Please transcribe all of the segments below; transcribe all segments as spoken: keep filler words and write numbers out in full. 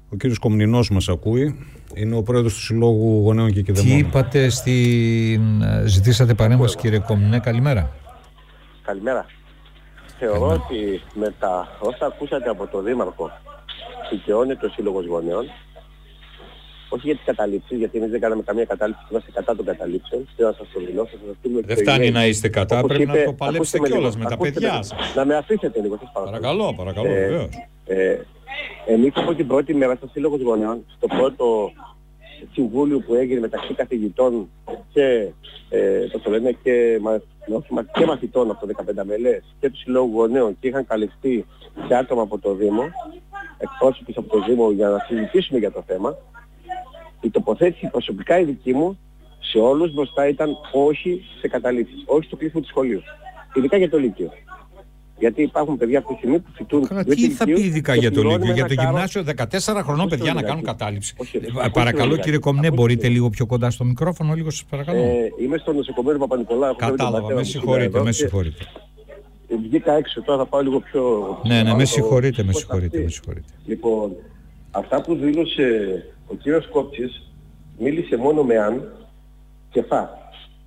Ο κύριος Κομνηνός μας ακούει. Είναι ο πρόεδρος του Συλλόγου Γονέων και Κηδεμόνων. Τι είπατε, στη... ζητήσατε παρέμβαση, κύριε Κομνηνέ, καλημέρα. Καλημέρα. Θεωρώ ότι με τα όσα ακούσατε από τον Δήμαρχο δικαιώνεται ο Σύλλογος Γονέων, όχι για τις καταλήψεις, γιατί εμείς δεν κάναμε καμία κατάληψη, είμαστε κατά των καταλήψεων. Θέλω να σας το δηλώσω. Δεν φτάνει να είστε κατά, πρέπει είπε, να το παλέψετε κιόλας με τα παιδιά σας. Να με αφήσετε λίγο, σας παρακαλώ. Παρακαλώ, παρακαλώ, ε, βεβαίως. Ε, εμείς από την πρώτη μέρα στο Σύλλογος Γονέων, στο πρώτο συμβούλιο που έγινε μεταξύ καθηγητών και, ε, το λένε, και, μα, και μαθητών από το δεκαπέντε μελές και του Συλλόγου Γονέων, και είχαν καλυφθεί και άτομα από το Δήμο, εκπρόσωποι από το Δήμο, για να συζητήσουμε για το θέμα. Η τοποθέτηση προσωπικά η δική μου σε όλους μπροστά ήταν όχι σε καταλήψεις, όχι στο κλείσιμο του σχολείου. Ειδικά για το Λύκειο. Γιατί υπάρχουν παιδιά αυτή τη στιγμή που φοιτούν. Καλά, τι θα πει ειδικά για το Λύκειο, για το γυμνάσιο, δεκατέσσερα χρονών παιδιά να κάνουν κατάληψη. Όχι, όχι, παρακαλώ όχι, κύριε Κομνέ, μπορείτε λίγο πιο κοντά στο μικρόφωνο, λίγο σας παρακαλώ. Ε, είμαι στο νοσοκομείο Παπα-Νικολάου. Κατάλαβα, με συγχωρείτε, με συγχωρείτε. Βγήκα έξω, τώρα θα πάω λίγο πιο... Ναι, ναι, με συγχωρείτε, με συγχωρείτε, με συγχωρείτε. Λοιπόν, αυτά που δήλωσε ο κύριος Κόψης, μίλησε μόνο με αν και φα.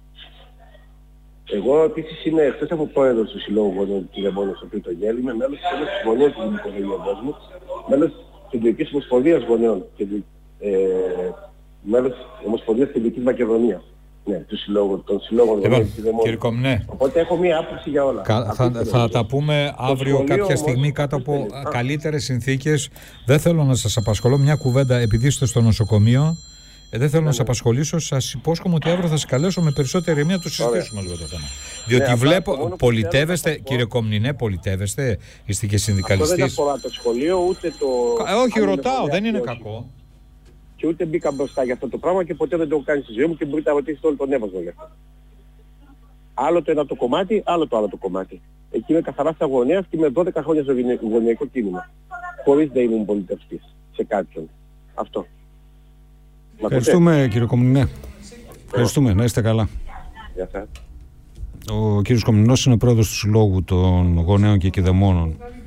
Εγώ επίσης είμαι, εκτός από πρόεδρος του Συλλόγου Γονέων του Κηδεμόνων στο οποίο το γέλ, είμαι μέλος της Ένωσης Γονέων του Οικογενειακού μου, μέλος της Κεντρικής Ομοσπονδίας Γονέων και ε, μέλος της Ομοσπονδίας Κεντρικής Μακεδονίας. Ναι, του Συλλόγου, των Συλλόγων Γονέων του Κηδεμόνων. Κύριε Κομνέ, οπότε έχω μία άποψη για όλα. Κα, θα, θα, θα τα πούμε αύριο κάποια όμως, στιγμή κάτω από καλύτερες συνθήκες. Δεν θέλω να σας απασχολώ, μια κουβέντα, επειδή είστε στο νοσοκομείο. Ε, δεν θέλω ναι, να σας απασχολήσω, σας υπόσχομαι ότι αύριο θα σας καλέσω με περισσότερη ερμηνεία να το συζητήσουμε λίγο το θέμα. Διότι ναι, βλέπω, πολιτεύεστε, πω... κύριε Κομνηνέ, πολιτεύεστε, είστε και συνδικαλιστής. Αυτό δεν αφορά το σχολείο, ούτε το... Ε, όχι, ρωτάω, δεν είναι κακό. Και ούτε μπήκα μπροστά για αυτό το πράγμα και ποτέ δεν το έχω κάνει στη ζωή μου και μπορείτε να ρωτήσετε όλο τον έβασμα γι' αυτό. Άλλο το ένα το κομμάτι, άλλο το άλλο το κομμάτι. Εκεί είμαι καθαρά στα γωνίας και είμαι δώδεκα χρόνια στο γωνιακό κίνημα. Χωρίς να ήμουν πολιτευτής σε κάποιον. Αυτό. Ευχαριστούμε κύριε Κομνηνέ. Ευχαριστούμε, να είστε καλά. Γεια σας. Ο κύριος Κομνηνός είναι πρόεδρος του Συλλόγου των Γονέων και Κηδεμόνων